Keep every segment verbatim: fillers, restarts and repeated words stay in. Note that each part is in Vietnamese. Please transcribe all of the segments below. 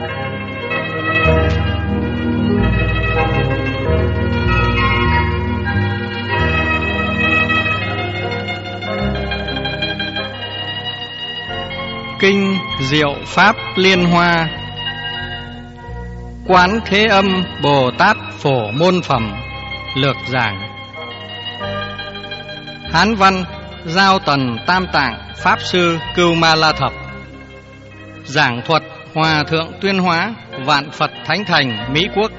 Kinh Diệu Pháp Liên Hoa. Quán Thế Âm Bồ Tát Phổ Môn Phẩm. Lược giảng. Hán văn Giao Tần Tam Tạng Pháp Sư Cưu Ma La Thập. Giảng thuật Hòa Thượng Tuyên Hóa, Vạn Phật Thánh Thành, Mỹ Quốc.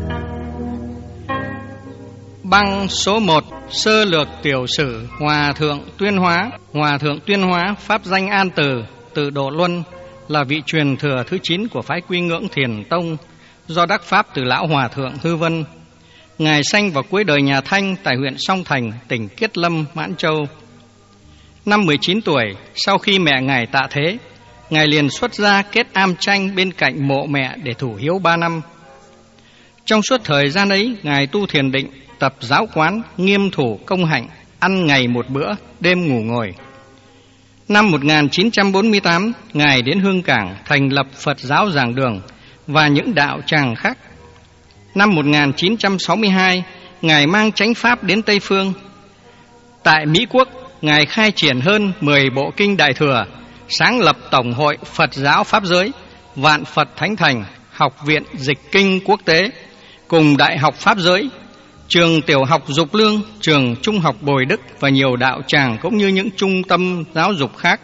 Băng số một. Sơ lược tiểu sử Hòa Thượng Tuyên Hóa. Hòa Thượng Tuyên Hóa pháp danh An Từ, từ Độ Luân, là vị truyền thừa thứ chín của phái Quy Ngưỡng Thiền Tông, do đắc pháp từ lão Hòa Thượng Hư Vân. Ngài sanh vào cuối đời nhà Thanh tại huyện Song Thành, tỉnh Kiết Lâm, Mãn Châu. Năm mười chín tuổi, sau khi mẹ Ngài tạ thế, Ngài liền xuất gia kết am tranh bên cạnh mộ mẹ để thủ hiếu ba năm. Trong suốt thời gian ấy, Ngài tu thiền định, tập giáo quán, nghiêm thủ công hạnh, ăn ngày một bữa, đêm ngủ ngồi. Năm một nghìn chín trăm bốn mươi tám, Ngài đến Hương Cảng thành lập Phật giáo Giảng Đường và những đạo tràng khác. Năm một nghìn chín trăm sáu mươi hai, Ngài mang chánh pháp đến Tây Phương. Tại Mỹ Quốc, Ngài khai triển hơn mười bộ kinh Đại Thừa, sáng lập Tổng hội Phật giáo Pháp giới, Vạn Phật Thánh Thành, Học viện Dịch kinh Quốc tế, cùng Đại học Pháp giới, trường tiểu học Dục Lương, trường trung học Bồi Đức và nhiều đạo tràng cũng như những trung tâm giáo dục khác.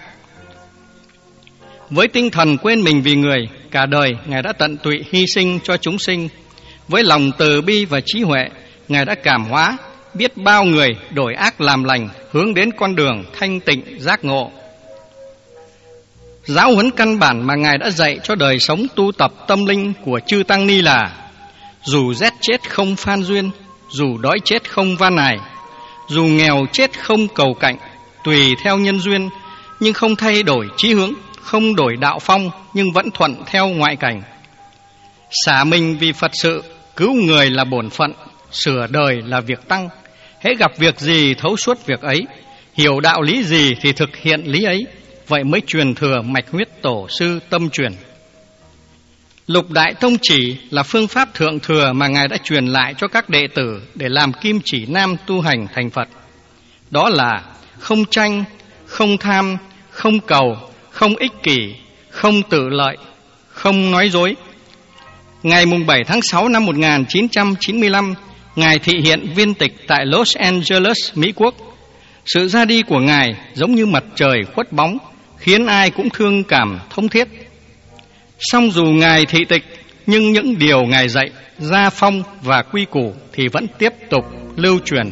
Với tinh thần quên mình vì người, cả đời Ngài đã tận tụy hy sinh cho chúng sinh. Với lòng từ bi và trí huệ, Ngài đã cảm hóa biết bao người đổi ác làm lành, hướng đến con đường thanh tịnh giác ngộ. Giáo huấn căn bản mà Ngài đã dạy cho đời sống tu tập tâm linh của chư tăng ni là: dù rét chết không phan duyên, dù đói chết không van nài, dù nghèo chết không cầu cạnh, tùy theo nhân duyên, nhưng không thay đổi chí hướng, không đổi đạo phong, nhưng vẫn thuận theo ngoại cảnh. Xả mình vì Phật sự, cứu người là bổn phận, sửa đời là việc tăng. Hễ gặp việc gì thấu suốt việc ấy, hiểu đạo lý gì thì thực hiện lý ấy, vậy mới truyền thừa mạch huyết tổ sư tâm truyền. Lục Đại Tông Chỉ là phương pháp thượng thừa mà Ngài đã truyền lại cho các đệ tử để làm kim chỉ nam tu hành thành Phật. Đó là không tranh, không tham, không cầu, không ích kỷ, không tự lợi, không nói dối. Ngày bảy tháng sáu năm một nghìn chín trăm chín mươi lăm, Ngài thị hiện viên tịch tại Los Angeles, Mỹ Quốc. Sự ra đi của Ngài giống như mặt trời khuất bóng, khiến ai cũng thương cảm thống thiết. Song dù Ngài thị tịch, nhưng những điều Ngài dạy, gia phong và quy củ thì vẫn tiếp tục lưu truyền.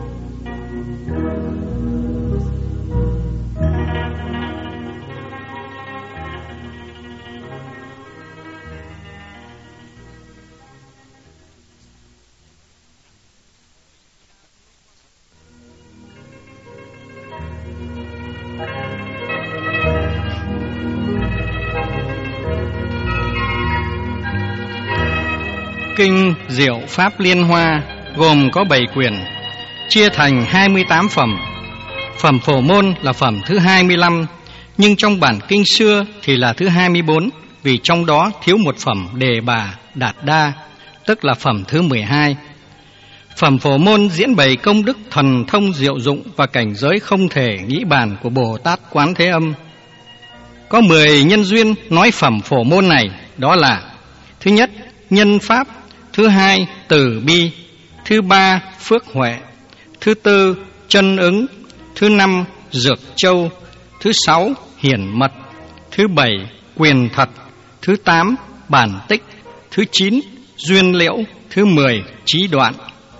Kinh Diệu Pháp Liên Hoa gồm có bảy quyển, chia thành hai mươi tám phẩm. Phẩm Phổ Môn là phẩm thứ hai mươi lăm, nhưng trong bản kinh xưa thì là thứ hai mươi bốn, vì trong đó thiếu một phẩm Đề Bà Đạt Đa, tức là phẩm thứ mười hai. Phẩm Phổ Môn diễn bày công đức thần thông diệu dụng và cảnh giới không thể nghĩ bàn của Bồ Tát Quán Thế Âm. Có mười nhân duyên nói phẩm Phổ Môn này, đó là: thứ nhất, nhân pháp; thứ hai, từ bi; thứ ba, phước huệ; thứ tư, chân ứng; thứ năm, dược châu; thứ sáu, hiển mật; thứ bảy, quyền thật; thứ tám, bản tích; thứ chín, duyên liễu; thứ mười, trí đoạn.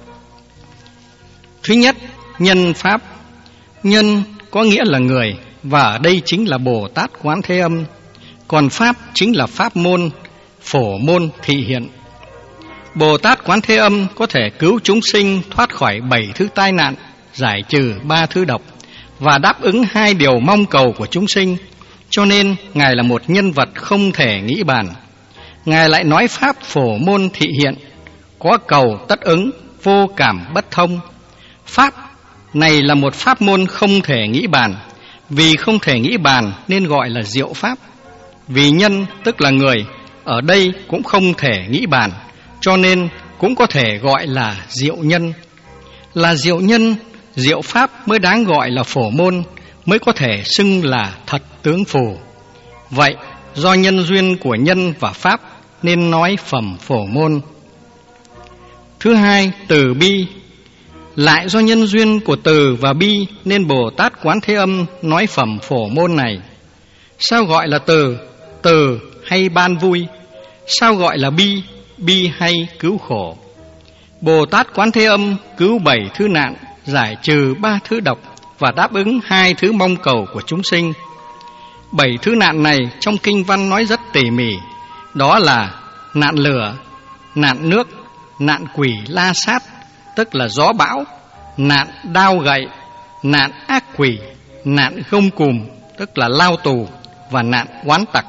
Thứ nhất, nhân pháp. Nhân có nghĩa là người, và ở đây chính là Bồ Tát Quán Thế Âm. Còn pháp chính là pháp môn, phổ môn thị hiện. Bồ Tát Quán Thế Âm có thể cứu chúng sinh thoát khỏi bảy thứ tai nạn, giải trừ ba thứ độc và đáp ứng hai điều mong cầu của chúng sinh. Cho nên Ngài là một nhân vật không thể nghĩ bàn. Ngài lại nói pháp phổ môn thị hiện, có cầu tất ứng, vô cảm bất thông. Pháp này là một pháp môn không thể nghĩ bàn. Vì không thể nghĩ bàn nên gọi là diệu pháp. Vì nhân tức là người, ở đây cũng không thể nghĩ bàn, cho nên cũng có thể gọi là diệu nhân. Là diệu nhân, diệu pháp mới đáng gọi là phổ môn, mới có thể xưng là thật tướng phù. Vậy, do nhân duyên của nhân và pháp nên nói phẩm phổ môn. Thứ hai, từ bi. Lại do nhân duyên của từ và bi nên Bồ Tát Quán Thế Âm nói phẩm phổ môn này. Sao gọi là từ? Từ hay ban vui? Sao gọi là bi? Bi hay cứu khổ? Bồ Tát Quán Thế Âm cứu bảy thứ nạn, giải trừ ba thứ độc và đáp ứng hai thứ mong cầu của chúng sinh. Bảy thứ nạn này trong kinh văn nói rất tỉ mỉ, đó là nạn lửa, nạn nước, nạn quỷ la sát, tức là gió bão, nạn đao gậy, nạn ác quỷ, nạn gông cùm, tức là lao tù, và nạn oán tặc.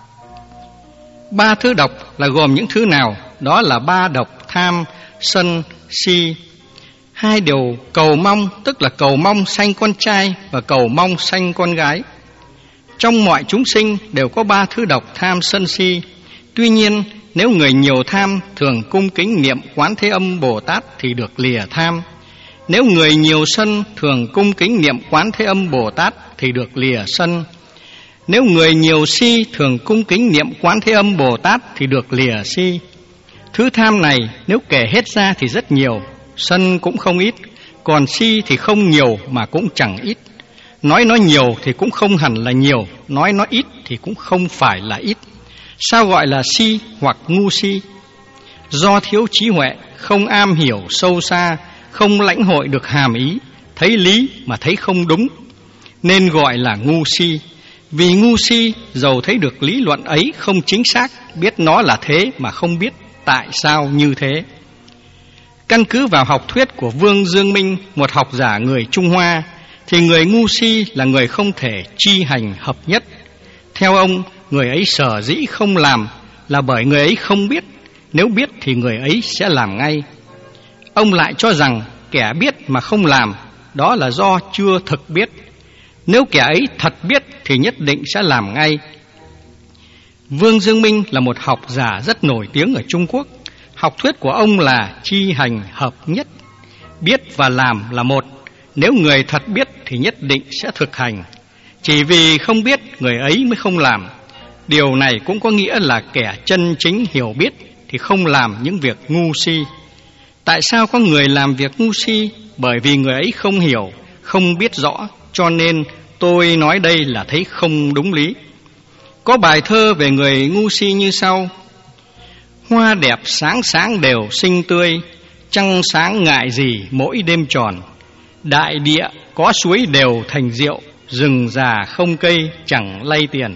Ba thứ độc là gồm những thứ nào? Đó là ba độc tham, sân, si. Hai điều cầu mong, tức là cầu mong sanh con trai và cầu mong sanh con gái. Trong mọi chúng sinh đều có ba thứ độc tham, sân, si. Tuy nhiên, nếu người nhiều tham thường cung kính niệm Quán Thế Âm Bồ Tát thì được lìa tham. Nếu người nhiều sân thường cung kính niệm Quán Thế Âm Bồ Tát thì được lìa sân. Nếu người nhiều si thường cung kính niệm Quán Thế Âm Bồ Tát thì được lìa si. Thứ tham này nếu kể hết ra thì rất nhiều, sân cũng không ít, còn si thì không nhiều mà cũng chẳng ít. Nói nó nhiều thì cũng không hẳn là nhiều, nói nó ít thì cũng không phải là ít. Sao gọi là si hoặc ngu si? Do thiếu trí huệ, không am hiểu sâu xa, không lãnh hội được hàm ý, thấy lý mà thấy không đúng, nên gọi là ngu si. Vì ngu si, dầu thấy được lý luận ấy không chính xác, biết nó là thế mà không biết tại sao như thế. Căn cứ vào học thuyết của Vương Dương Minh, một học giả người Trung Hoa, thì người ngu si là người không thể chi hành hợp nhất. Theo ông, người ấy sở dĩ không làm là bởi người ấy không biết, nếu biết thì người ấy sẽ làm ngay. Ông lại cho rằng kẻ biết mà không làm, đó là do chưa thực biết. Nếu kẻ ấy thật biết thì nhất định sẽ làm ngay. Vương Dương Minh là một học giả rất nổi tiếng ở Trung Quốc. Học thuyết của ông là chi hành hợp nhất. Biết và làm là một. Nếu người thật biết thì nhất định sẽ thực hành. Chỉ vì không biết người ấy mới không làm. Điều này cũng có nghĩa là kẻ chân chính hiểu biết thì không làm những việc ngu si. Tại sao có người làm việc ngu si? Bởi vì người ấy không hiểu, không biết rõ, cho nên tôi nói đây là thấy không đúng lý. Có bài thơ về người ngu si như sau: hoa đẹp sáng sáng đều xinh tươi, trăng sáng ngại gì mỗi đêm tròn. Đại địa có suối đều thành rượu, rừng già không cây chẳng lay tiền.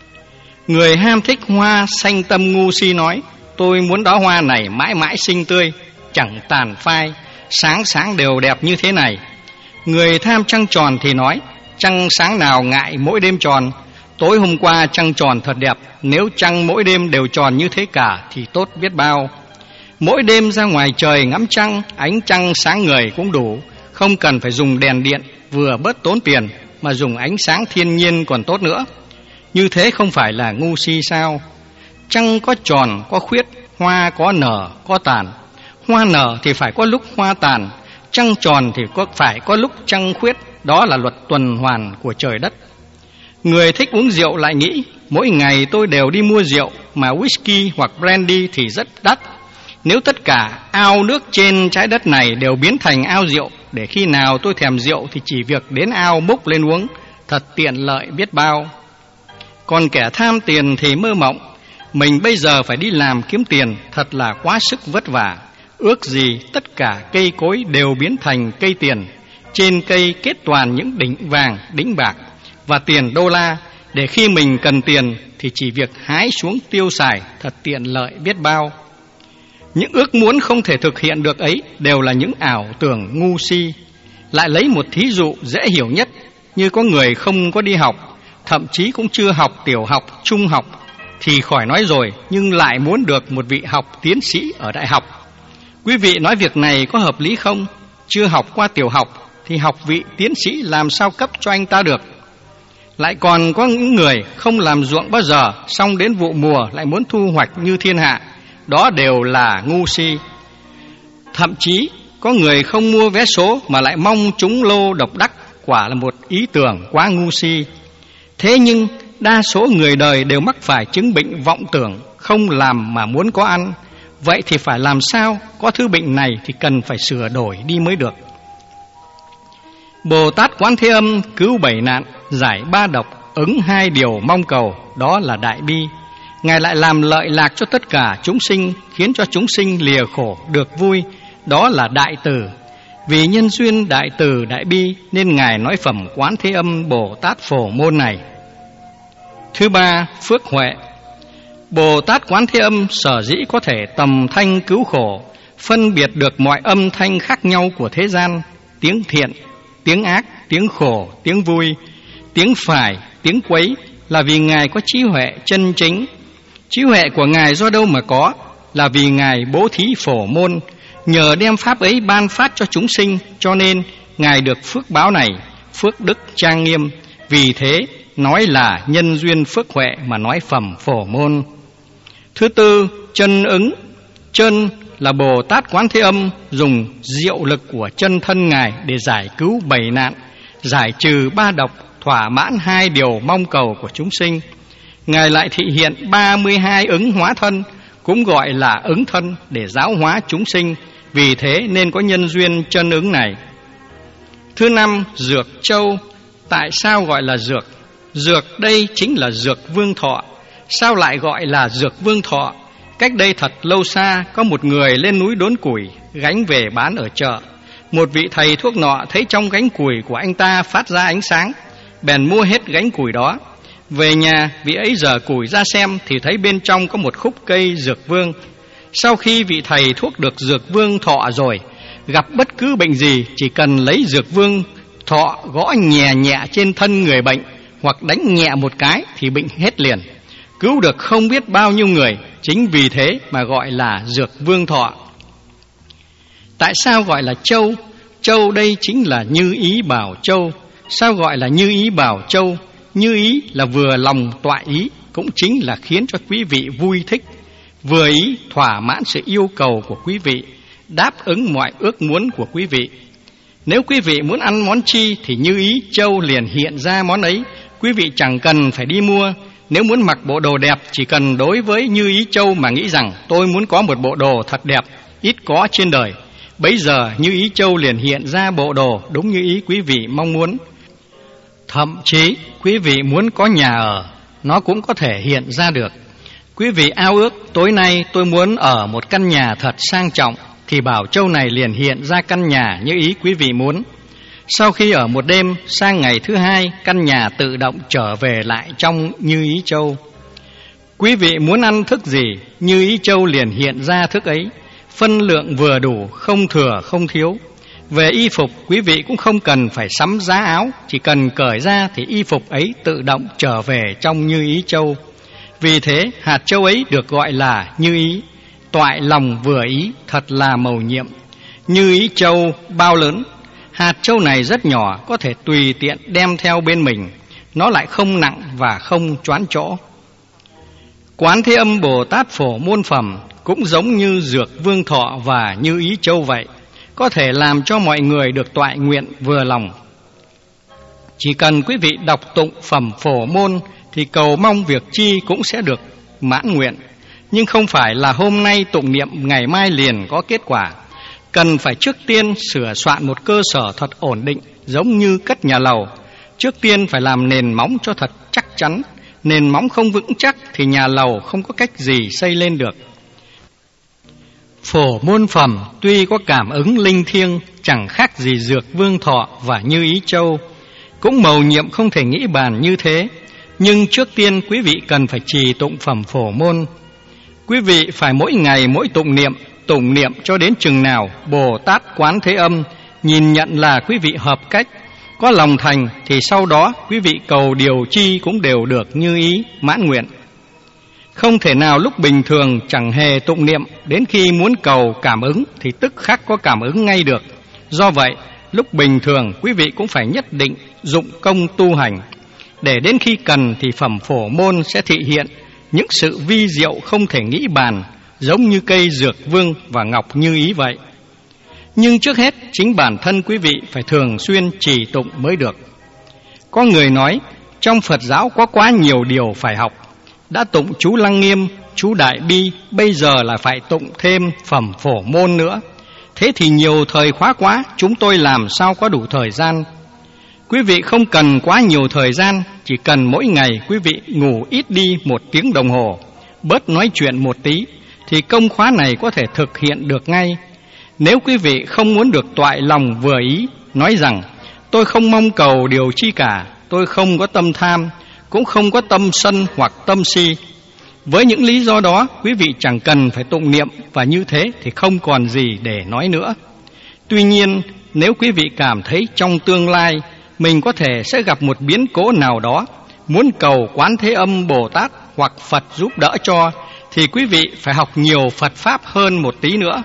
Người ham thích hoa sanh tâm ngu si nói: tôi muốn đóa hoa này mãi mãi xinh tươi, chẳng tàn phai, sáng sáng đều đẹp như thế này. Người tham trăng tròn thì nói: trăng sáng nào ngại mỗi đêm tròn, tối hôm qua trăng tròn thật đẹp, nếu trăng mỗi đêm đều tròn như thế cả thì tốt biết bao. Mỗi đêm ra ngoài trời ngắm trăng, ánh trăng sáng người cũng đủ, không cần phải dùng đèn điện, vừa bớt tốn tiền, mà dùng ánh sáng thiên nhiên còn tốt nữa. Như thế không phải là ngu si sao? Trăng có tròn, có khuyết, hoa có nở, có tàn. Hoa nở thì phải có lúc hoa tàn, trăng tròn thì có phải có lúc trăng khuyết, đó là luật tuần hoàn của trời đất. Người thích uống rượu lại nghĩ: mỗi ngày tôi đều đi mua rượu, mà whisky hoặc brandy thì rất đắt. Nếu tất cả ao nước trên trái đất này đều biến thành ao rượu, để khi nào tôi thèm rượu thì chỉ việc đến ao múc lên uống, thật tiện lợi biết bao. Còn kẻ tham tiền thì mơ mộng: mình bây giờ phải đi làm kiếm tiền, thật là quá sức vất vả. Ước gì tất cả cây cối đều biến thành cây tiền, trên cây kết toàn những đỉnh vàng, đỉnh bạc và tiền đô la, để khi mình cần tiền thì chỉ việc hái xuống tiêu xài, thật tiện lợi biết bao. Những ước muốn không thể thực hiện được ấy đều là những ảo tưởng ngu si. Lại lấy một thí dụ dễ hiểu nhất, như có người không có đi học, thậm chí cũng chưa học tiểu học, trung học thì khỏi nói rồi, nhưng lại muốn được một vị học tiến sĩ ở đại học. Quý vị nói việc này có hợp lý không? Chưa học qua tiểu học thì học vị tiến sĩ làm sao cấp cho anh ta được? Lại còn có những người không làm ruộng bao giờ, xong đến vụ mùa lại muốn thu hoạch như thiên hạ. Đó đều là ngu si. Thậm chí có người không mua vé số mà lại mong trúng lô độc đắc, quả là một ý tưởng quá ngu si. Thế nhưng đa số người đời đều mắc phải chứng bệnh vọng tưởng, không làm mà muốn có ăn. Vậy thì phải làm sao? Có thứ bệnh này thì cần phải sửa đổi đi mới được. Bồ Tát Quán Thế Âm cứu bảy nạn, giải ba độc, ứng hai điều mong cầu, đó là đại bi. Ngài lại làm lợi lạc cho tất cả chúng sinh, khiến cho chúng sinh lìa khổ được vui, đó là đại từ. Vì nhân duyên đại từ đại bi nên Ngài nói phẩm Quán Thế Âm Bồ Tát Phổ Môn này. Thứ ba, phước huệ. Bồ Tát Quán Thế Âm sở dĩ có thể tầm thanh cứu khổ, phân biệt được mọi âm thanh khác nhau của thế gian, tiếng thiện, tiếng ác, tiếng khổ, tiếng vui, tiếng phải, tiếng quấy, là vì Ngài có trí huệ chân chính. Trí huệ của Ngài do đâu mà có? Là vì Ngài bố thí phổ môn, nhờ đem pháp ấy ban phát cho chúng sinh, cho nên Ngài được phước báo này, phước đức trang nghiêm. Vì thế nói là nhân duyên phước huệ mà nói phẩm phổ môn. Thứ tư, chân ứng. Chân là Bồ Tát Quán Thế Âm dùng diệu lực của chân thân Ngài để giải cứu bảy nạn, giải trừ ba độc, thỏa mãn hai điều mong cầu của chúng sinh. Ngài lại thị hiện ba mươi hai ứng hóa thân, cũng gọi là ứng thân, để giáo hóa chúng sinh. Vì thế nên có nhân duyên chân ứng này. Thứ năm, dược châu. Tại sao gọi là dược? Dược đây chính là dược vương thọ. Sao lại gọi là dược vương thọ? Cách đây thật lâu xa, có một người lên núi đốn củi, gánh về bán ở chợ. Một vị thầy thuốc nọ thấy trong gánh củi của anh ta phát ra ánh sáng, bèn mua hết gánh củi đó. Về nhà, vị ấy dở củi ra xem thì thấy bên trong có một khúc cây dược vương. Sau khi vị thầy thuốc được dược vương thọ rồi, gặp bất cứ bệnh gì chỉ cần lấy dược vương thọ gõ nhẹ nhẹ trên thân người bệnh hoặc đánh nhẹ một cái thì bệnh hết liền, cứu được không biết bao nhiêu người. Chính vì thế mà gọi là dược vương thọ. Tại sao gọi là châu? Châu đây chính là Như Ý Bảo Châu. Sao gọi là Như Ý Bảo Châu? Như ý là vừa lòng toại ý, cũng chính là khiến cho quý vị vui thích. Vừa ý thỏa mãn sự yêu cầu của quý vị, đáp ứng mọi ước muốn của quý vị. Nếu quý vị muốn ăn món chi thì Như Ý Châu liền hiện ra món ấy, quý vị chẳng cần phải đi mua. Nếu muốn mặc bộ đồ đẹp, chỉ cần đối với Như Ý Châu mà nghĩ rằng tôi muốn có một bộ đồ thật đẹp, ít có trên đời, bấy giờ Như Ý Châu liền hiện ra bộ đồ đúng như ý quý vị mong muốn. Thậm chí quý vị muốn có nhà ở, nó cũng có thể hiện ra được. Quý vị ao ước tối nay tôi muốn ở một căn nhà thật sang trọng, thì Bảo Châu này liền hiện ra căn nhà như ý quý vị muốn. Sau khi ở một đêm, sang ngày thứ hai, căn nhà tự động trở về lại trong Như Ý Châu. Quý vị muốn ăn thức gì, Như Ý Châu liền hiện ra thức ấy, phân lượng vừa đủ, không thừa không thiếu. Về y phục, quý vị cũng không cần phải sắm giá áo, chỉ cần cởi ra thì y phục ấy tự động trở về trong Như Ý Châu. Vì thế, hạt châu ấy được gọi là Như Ý, toại lòng vừa ý, thật là mầu nhiệm. Như Ý Châu bao lớn, hạt châu này rất nhỏ, có thể tùy tiện đem theo bên mình, nó lại không nặng và không choán chỗ. Quán Thế Âm Bồ Tát Phổ Môn Phẩm cũng giống như dược vương thọ và Như Ý Châu vậy, có thể làm cho mọi người được toại nguyện vừa lòng. Chỉ cần quý vị đọc tụng phẩm Phổ Môn thì cầu mong việc chi cũng sẽ được mãn nguyện. Nhưng không phải là hôm nay tụng niệm ngày mai liền có kết quả. Cần phải trước tiên sửa soạn một cơ sở thật ổn định, giống như cất nhà lầu. Trước tiên phải làm nền móng cho thật chắc chắn. Nền móng không vững chắc thì nhà lầu không có cách gì xây lên được. Phổ Môn Phẩm tuy có cảm ứng linh thiêng, chẳng khác gì dược vương thọ và Như Ý Châu, cũng mầu nhiệm không thể nghĩ bàn như thế. Nhưng trước tiên quý vị cần phải trì tụng phẩm Phổ Môn. Quý vị phải mỗi ngày mỗi tụng niệm, tụng niệm cho đến chừng nào Bồ Tát Quán Thế Âm nhìn nhận là quý vị hợp cách, có lòng thành, thì sau đó quý vị cầu điều chi cũng đều được như ý, mãn nguyện. Không thể nào lúc bình thường chẳng hề tụng niệm, đến khi muốn cầu cảm ứng thì tức khắc có cảm ứng ngay được. Do vậy, lúc bình thường quý vị cũng phải nhất định dụng công tu hành. để đến khi cần thì phẩm phổ môn sẽ thị hiện những sự vi diệu không thể nghĩ bàn, giống như cây dược vương và ngọc như ý vậy. Nhưng trước hết, chính bản thân quý vị phải thường xuyên trì tụng mới được. Có người nói, trong Phật giáo có quá nhiều điều phải học. Đã tụng chú Lăng Nghiêm, chú Đại Bi, bây giờ là phải tụng thêm phẩm phổ môn nữa. Thế thì nhiều thời khóa quá, chúng tôi làm sao có đủ thời gian? Quý vị không cần quá nhiều thời gian, chỉ cần mỗi ngày quý vị ngủ ít đi một tiếng đồng hồ, bớt nói chuyện một tí, thì công khóa này có thể thực hiện được ngay. Nếu quý vị không muốn được toại lòng vừa ý, nói rằng tôi không mong cầu điều chi cả, tôi không có tâm tham, cũng không có tâm sân hoặc tâm si. Với những lý do đó, quý vị chẳng cần phải tụng niệm, và như thế thì không còn gì để nói nữa. Tuy nhiên, nếu quý vị cảm thấy trong tương lai mình có thể sẽ gặp một biến cố nào đó, muốn cầu Quán Thế Âm Bồ Tát hoặc Phật giúp đỡ cho, thì quý vị phải học nhiều Phật Pháp hơn một tí nữa.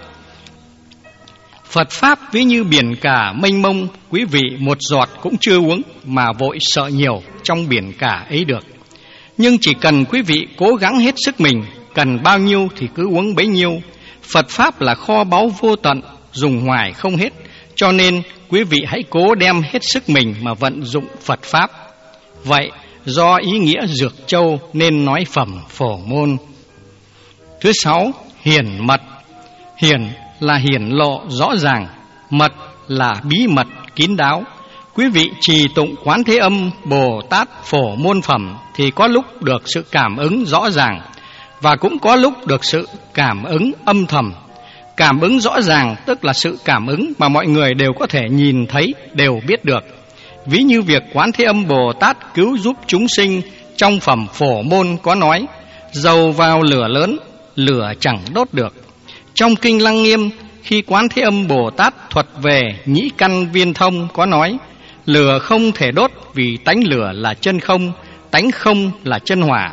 Phật Pháp ví như biển cả mênh mông, quý vị một giọt cũng chưa uống mà vội sợ nhiều trong biển cả ấy được. Nhưng chỉ cần quý vị cố gắng hết sức mình, cần bao nhiêu thì cứ uống bấy nhiêu. Phật Pháp là kho báu vô tận, dùng hoài không hết, cho nên quý vị hãy cố đem hết sức mình mà vận dụng Phật Pháp. Vậy, do ý nghĩa dược châu nên nói phẩm phổ môn. Thứ sáu, hiển mật. Hiển là hiển lộ rõ ràng, mật là bí mật kín đáo. Quý vị trì tụng Quán Thế Âm Bồ Tát phổ môn phẩm thì có lúc được sự cảm ứng rõ ràng, và cũng có lúc được sự cảm ứng âm thầm. Cảm ứng rõ ràng tức là sự cảm ứng mà mọi người đều có thể nhìn thấy, đều biết được. Ví như việc Quán Thế Âm Bồ Tát cứu giúp chúng sinh trong phẩm phổ môn có nói, dầu vào lửa lớn, lửa chẳng đốt được. Trong Kinh Lăng Nghiêm, khi Quán Thế Âm Bồ Tát thuật về nhĩ căn viên thông có nói, lửa không thể đốt vì tánh lửa là chân không, tánh không là chân hỏa.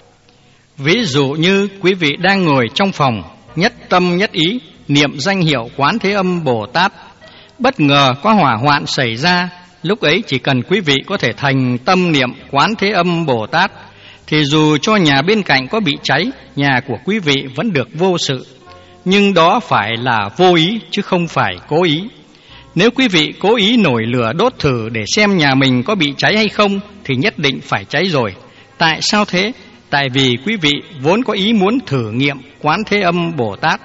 Ví dụ như quý vị đang ngồi trong phòng, nhất tâm nhất ý niệm danh hiệu Quán Thế Âm Bồ Tát, bất ngờ có hỏa hoạn xảy ra, lúc ấy chỉ cần quý vị có thể thành tâm niệm Quán Thế Âm Bồ Tát, thì dù cho nhà bên cạnh có bị cháy, nhà của quý vị vẫn được vô sự. Nhưng đó phải là vô ý chứ không phải cố ý. Nếu quý vị cố ý nổi lửa đốt thử để xem nhà mình có bị cháy hay không, thì nhất định phải cháy rồi. Tại sao thế? Tại vì quý vị vốn có ý muốn thử nghiệm Quán Thế Âm Bồ Tát.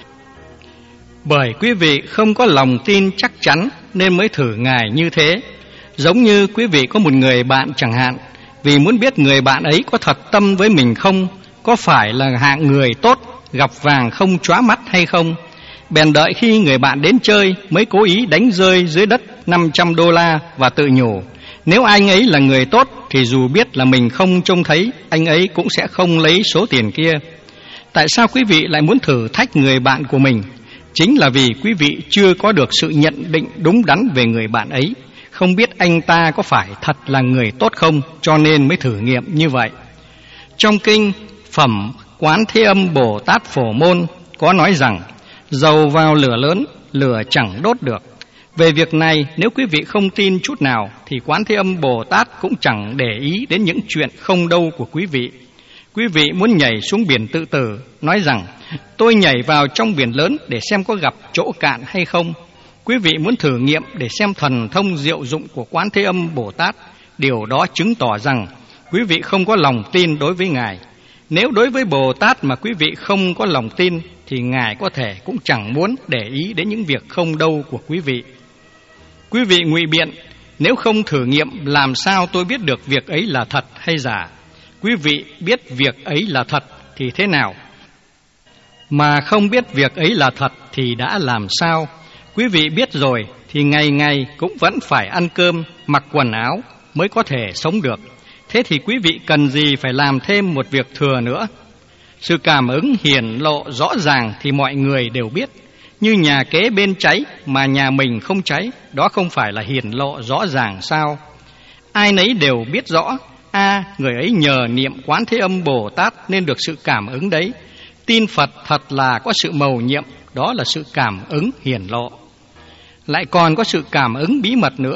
Bởi quý vị không có lòng tin chắc chắn nên mới thử Ngài như thế. Giống như quý vị có một người bạn chẳng hạn, vì muốn biết người bạn ấy có thật tâm với mình không, có phải là hạng người tốt, gặp vàng không chóa mắt hay không, bèn đợi khi người bạn đến chơi mới cố ý đánh rơi dưới đất năm trăm đô la và tự nhủ, nếu anh ấy là người tốt thì dù biết là mình không trông thấy, anh ấy cũng sẽ không lấy số tiền kia. Tại sao quý vị lại muốn thử thách người bạn của mình? Chính là vì quý vị chưa có được sự nhận định đúng đắn về người bạn ấy, không biết anh ta có phải thật là người tốt không, cho nên mới thử nghiệm như vậy. Trong kinh Phẩm Quán Thế Âm Bồ Tát Phổ Môn có nói rằng, dầu vào lửa lớn, lửa chẳng đốt được. Về việc này, nếu quý vị không tin chút nào, thì Quán Thế Âm Bồ Tát cũng chẳng để ý đến những chuyện không đâu của quý vị. Quý vị muốn nhảy xuống biển tự tử, nói rằng, tôi nhảy vào trong biển lớn để xem có gặp chỗ cạn hay không. Quý vị muốn thử nghiệm để xem thần thông diệu dụng của Quán Thế Âm Bồ Tát, điều đó chứng tỏ rằng quý vị không có lòng tin đối với Ngài. Nếu đối với Bồ Tát mà quý vị không có lòng tin, thì Ngài có thể cũng chẳng muốn để ý đến những việc không đâu của quý vị. Quý vị ngụy biện, nếu không thử nghiệm làm sao tôi biết được việc ấy là thật hay giả? Quý vị biết việc ấy là thật thì thế nào? Mà không biết việc ấy là thật thì đã làm sao? Quý vị biết rồi thì ngày ngày cũng vẫn phải ăn cơm, mặc quần áo mới có thể sống được. Thế thì quý vị cần gì phải làm thêm một việc thừa nữa? Sự cảm ứng hiển lộ rõ ràng thì mọi người đều biết. Như nhà kế bên cháy mà nhà mình không cháy, đó không phải là hiển lộ rõ ràng sao? Ai nấy đều biết rõ, a à, người ấy nhờ niệm Quán Thế Âm Bồ Tát nên được sự cảm ứng đấy. Tin Phật thật là có sự mầu nhiệm, đó là sự cảm ứng hiển lộ. Lại còn có sự cảm ứng bí mật nữa.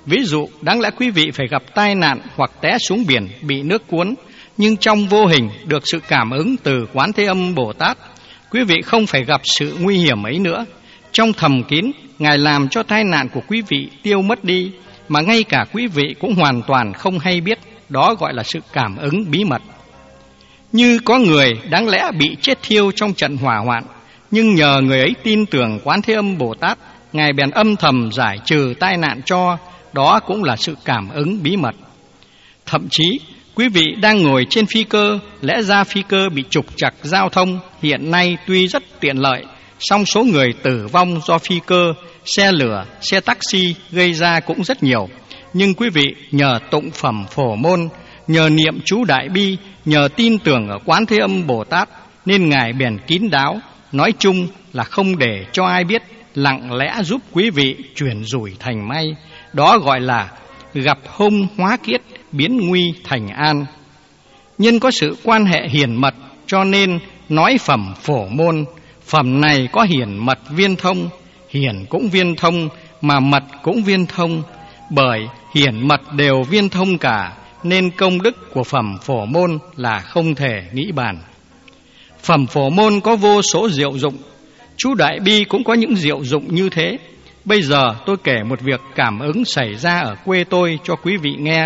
Ví dụ, đáng lẽ quý vị phải gặp tai nạn hoặc té xuống biển bị nước cuốn, nhưng trong vô hình được sự cảm ứng từ Quán Thế Âm Bồ Tát, quý vị không phải gặp sự nguy hiểm ấy nữa. Trong thầm kín, Ngài làm cho tai nạn của quý vị tiêu mất đi, mà ngay cả quý vị cũng hoàn toàn không hay biết. Đó gọi là sự cảm ứng bí mật. Như có người đáng lẽ bị chết thiêu trong trận hỏa hoạn, nhưng nhờ người ấy tin tưởng Quán Thế Âm Bồ Tát, Ngài bèn âm thầm giải trừ tai nạn cho. Đó cũng là sự cảm ứng bí mật. Thậm chí, quý vị đang ngồi trên phi cơ, lẽ ra phi cơ bị trục trặc giao thông hiện nay tuy rất tiện lợi, song số người tử vong do phi cơ, xe lửa, xe taxi gây ra cũng rất nhiều. Nhưng quý vị nhờ tụng phẩm Phổ Môn, nhờ niệm chú Đại Bi, nhờ tin tưởng ở Quán Thế Âm Bồ Tát, nên Ngài bèn kín đáo, nói chung là không để cho ai biết, lặng lẽ giúp quý vị chuyển rủi thành may. Đó gọi là gặp hung hóa kiết, biến nguy thành an. Nhân có sự quan hệ hiển mật, cho nên nói phẩm Phổ Môn. Phẩm này có hiển mật viên thông, hiển cũng viên thông, mà mật cũng viên thông. Bởi hiển mật đều viên thông cả, nên công đức của phẩm Phổ Môn là không thể nghĩ bàn. Phẩm Phổ Môn có vô số diệu dụng, chú Đại Bi cũng có những diệu dụng như thế. Bây giờ tôi kể một việc cảm ứng xảy ra ở quê tôi cho quý vị nghe.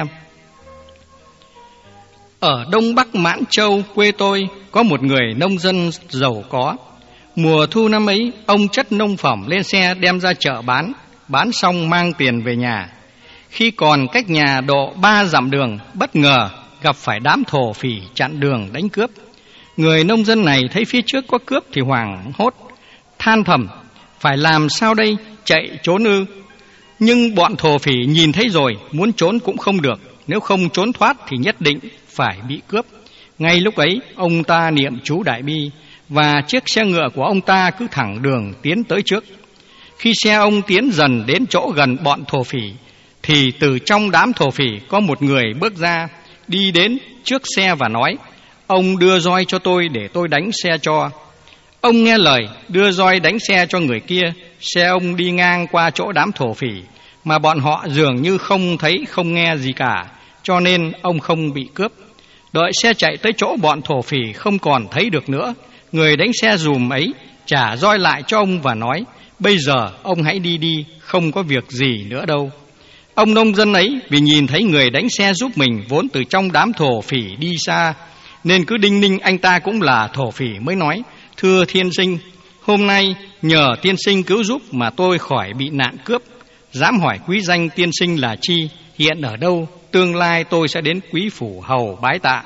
Ở Đông Bắc Mãn Châu, quê tôi, có một người nông dân giàu có. Mùa thu năm ấy, ông chất nông phẩm lên xe đem ra chợ bán, bán xong mang tiền về nhà. Khi còn cách nhà độ ba dặm đường, bất ngờ gặp phải đám thổ phỉ chặn đường đánh cướp. Người nông dân này thấy phía trước có cướp thì hoảng hốt, than thầm, phải làm sao đây, chạy trốn ư? Nhưng bọn thổ phỉ nhìn thấy rồi, muốn trốn cũng không được, nếu không trốn thoát thì nhất định phải bị cướp. Ngay lúc ấy, ông ta niệm chú Đại Bi, và chiếc xe ngựa của ông ta cứ thẳng đường tiến tới trước. Khi xe ông tiến dần đến chỗ gần bọn thổ phỉ, thì từ trong đám thổ phỉ có một người bước ra, đi đến trước xe và nói, ông đưa roi cho tôi để tôi đánh xe cho. Ông nghe lời, đưa roi đánh xe cho người kia. Xe ông đi ngang qua chỗ đám thổ phỉ, mà bọn họ dường như không thấy không nghe gì cả, cho nên ông không bị cướp. Đợi xe chạy tới chỗ bọn thổ phỉ không còn thấy được nữa, người đánh xe dùm ấy trả roi lại cho ông và nói, bây giờ ông hãy đi đi, không có việc gì nữa đâu. Ông nông dân ấy vì nhìn thấy người đánh xe giúp mình vốn từ trong đám thổ phỉ đi xa, nên cứ đinh ninh anh ta cũng là thổ phỉ mới nói, thưa tiên sinh, hôm nay nhờ tiên sinh cứu giúp mà tôi khỏi bị nạn cướp. Dám hỏi quý danh tiên sinh là chi, hiện ở đâu, tương lai tôi sẽ đến quý phủ hầu bái tạ.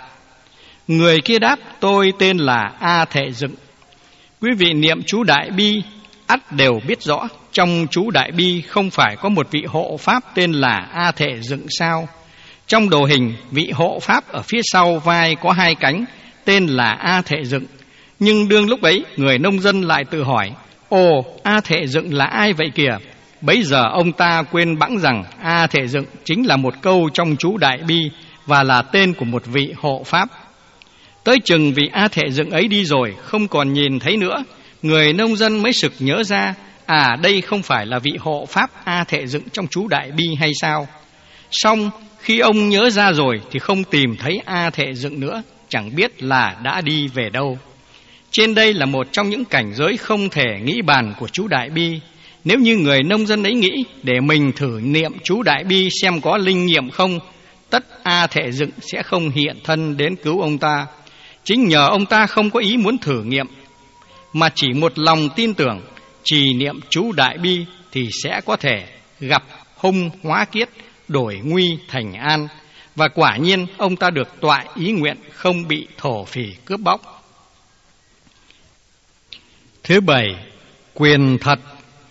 Người kia đáp, tôi tên là A Thệ Dựng. Quý vị niệm chú Đại Bi ắt đều biết rõ, trong chú Đại Bi không phải có một vị hộ pháp tên là A Thệ Dựng sao? Trong đồ hình, vị hộ pháp ở phía sau vai có hai cánh, tên là A Thệ Dựng. Nhưng đương lúc ấy, người nông dân lại tự hỏi, ồ, A Thệ Dựng là ai vậy kìa? Bấy giờ ông ta quên bẵng rằng A Thệ Dựng chính là một câu trong chú Đại Bi và là tên của một vị hộ pháp. Tới chừng vị A Thệ Dựng ấy đi rồi, không còn nhìn thấy nữa, người nông dân mới sực nhớ ra, à đây không phải là vị hộ pháp A Thệ Dựng trong chú Đại Bi hay sao? Xong khi ông nhớ ra rồi thì không tìm thấy A Thệ Dựng nữa, chẳng biết là đã đi về đâu. Trên đây là một trong những cảnh giới không thể nghĩ bàn của chú Đại Bi. Nếu như người nông dân ấy nghĩ để mình thử niệm chú Đại Bi xem có linh nghiệm không, tất A Thệ Dựng sẽ không hiện thân đến cứu ông ta. Chính nhờ ông ta không có ý muốn thử nghiệm, mà chỉ một lòng tin tưởng, trì niệm chú Đại Bi thì sẽ có thể gặp hung hóa kiết, đổi nguy thành an. Và quả nhiên ông ta được toại ý nguyện, không bị thổ phỉ cướp bóc. Thứ bảy, quyền thật.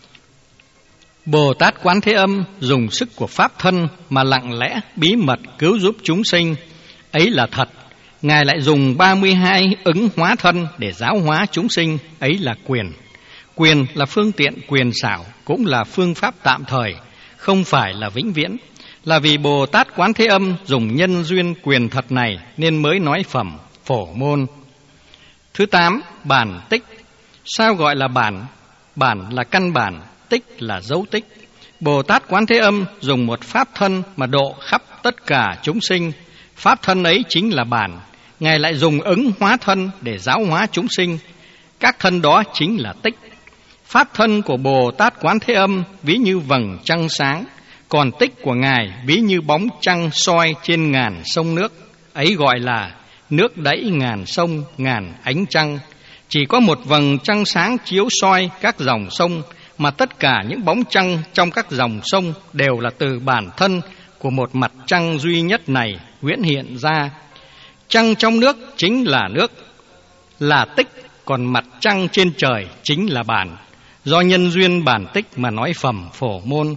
Bồ Tát Quán Thế Âm dùng sức của pháp thân mà lặng lẽ bí mật cứu giúp chúng sinh, ấy là thật. Ngài lại dùng ba mươi hai ứng hóa thân để giáo hóa chúng sinh, ấy là quyền. Quyền là phương tiện quyền xảo, cũng là phương pháp tạm thời, không phải là vĩnh viễn. Là vì Bồ Tát Quán Thế Âm dùng nhân duyên quyền thật này nên mới nói phẩm Phổ Môn. Thứ tám, bản tích. Sao gọi là bản? Bản là căn bản, tích là dấu tích. Bồ Tát Quán Thế Âm dùng một pháp thân mà độ khắp tất cả chúng sinh. Pháp thân ấy chính là bản. Ngài lại dùng ứng hóa thân để giáo hóa chúng sinh. Các thân đó chính là tích. Pháp thân của Bồ Tát Quán Thế Âm ví như vầng trăng sáng, còn tích của Ngài ví như bóng trăng soi trên ngàn sông nước. Ấy gọi là nước đẫy ngàn sông, ngàn ánh trăng. Chỉ có một vầng trăng sáng chiếu soi các dòng sông, mà tất cả những bóng trăng trong các dòng sông đều là từ bản thân của một mặt trăng duy nhất này huyễn hiện ra. Trăng trong nước chính là nước, là tích, còn mặt trăng trên trời chính là bản. Do nhân duyên bản tích mà nói phẩm phổ môn.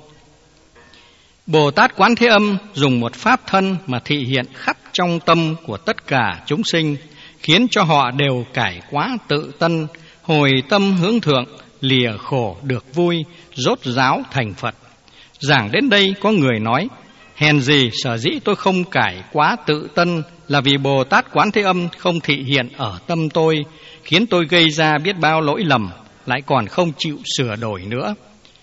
Bồ Tát Quán Thế Âm dùng một pháp thân mà thị hiện khắp trong tâm của tất cả chúng sinh, khiến cho họ đều cải quá tự tân, hồi tâm hướng thượng, lìa khổ được vui, rốt ráo thành Phật. Giảng đến đây có người nói: hèn gì sở dĩ tôi không cải quá tự tân là vì Bồ Tát Quán Thế Âm không thị hiện ở tâm tôi, khiến tôi gây ra biết bao lỗi lầm, lại còn không chịu sửa đổi nữa.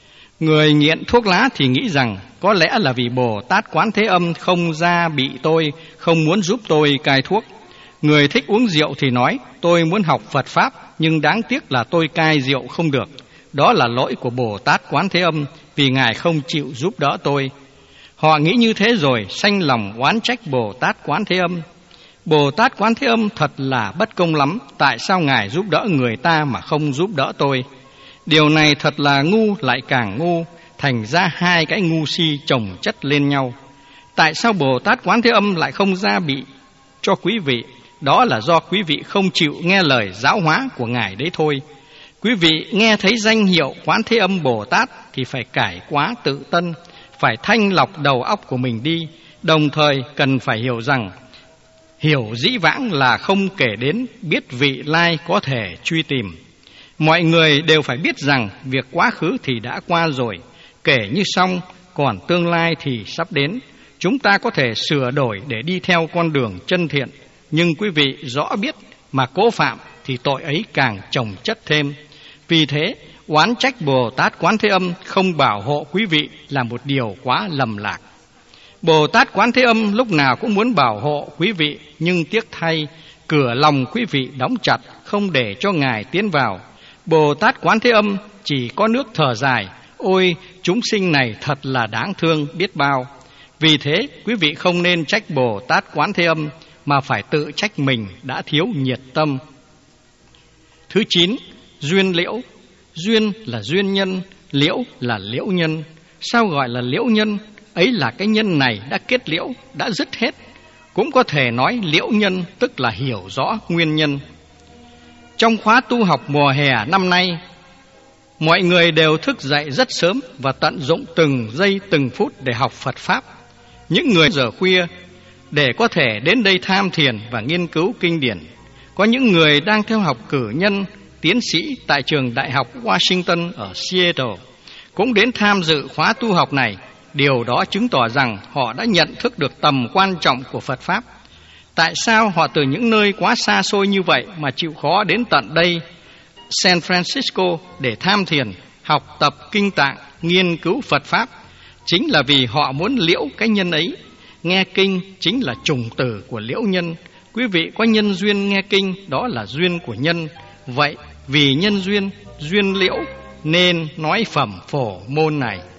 Người nghiện thuốc lá thì nghĩ rằng có lẽ là vì Bồ Tát Quán Thế Âm không ra bị tôi, không muốn giúp tôi cai thuốc. Người thích uống rượu thì nói: tôi muốn học Phật Pháp, nhưng đáng tiếc là tôi cai rượu không được. Đó là lỗi của Bồ Tát Quán Thế Âm, vì Ngài không chịu giúp đỡ tôi. Họ nghĩ như thế rồi sanh lòng oán trách Bồ Tát Quán Thế Âm. Bồ Tát Quán Thế Âm thật là bất công lắm, tại sao Ngài giúp đỡ người ta mà không giúp đỡ tôi? Điều này thật là ngu lại càng ngu, thành ra hai cái ngu si chồng chất lên nhau. Tại sao Bồ Tát Quán Thế Âm lại không ra bị cho quý vị? Đó là do quý vị không chịu nghe lời giáo hóa của Ngài đấy thôi. Quý vị nghe thấy danh hiệu Quán Thế Âm Bồ Tát thì phải cải quá tự tân, phải thanh lọc đầu óc của mình đi. Đồng thời cần phải hiểu rằng hiểu dĩ vãng là không kể đến, biết vị lai có thể truy tìm. Mọi người đều phải biết rằng việc quá khứ thì đã qua rồi, kể như xong, còn tương lai thì sắp đến. Chúng ta có thể sửa đổi để đi theo con đường chân thiện, nhưng quý vị rõ biết mà cố phạm thì tội ấy càng chồng chất thêm. Vì thế, oán trách Bồ Tát Quán Thế Âm không bảo hộ quý vị là một điều quá lầm lạc. Bồ Tát Quán Thế Âm lúc nào cũng muốn bảo hộ quý vị, nhưng tiếc thay, cửa lòng quý vị đóng chặt, không để cho Ngài tiến vào. Bồ Tát Quán Thế Âm chỉ có nước thở dài: ôi, chúng sinh này thật là đáng thương biết bao. Vì thế, quý vị không nên trách Bồ Tát Quán Thế Âm, mà phải tự trách mình đã thiếu nhiệt tâm. Thứ chín, duyên liễu. Duyên là duyên nhân, liễu là liễu nhân. Sao gọi là liễu nhân? Ấy là cái nhân này đã kết liễu, đã dứt hết. Cũng có thể nói liễu nhân tức là hiểu rõ nguyên nhân. Trong khóa tu học mùa hè năm nay, mọi người đều thức dậy rất sớm và tận dụng từng giây từng phút để học Phật Pháp. Những người giờ khuya để có thể đến đây tham thiền và nghiên cứu kinh điển. Có những người đang theo học cử nhân, tiến sĩ tại trường Đại học Washington ở Seattle cũng đến tham dự khóa tu học này. Điều đó chứng tỏ rằng họ đã nhận thức được tầm quan trọng của Phật Pháp. Tại sao họ từ những nơi quá xa xôi như vậy mà chịu khó đến tận đây, San Francisco, để tham thiền, học tập kinh tạng, nghiên cứu Phật Pháp? Chính là vì họ muốn liễu cái nhân ấy. Nghe kinh chính là trùng tử của liễu nhân. Quý vị có nhân duyên nghe kinh, đó là duyên của nhân. Vậy vì nhân duyên, duyên liễu nên nói phẩm phổ môn này.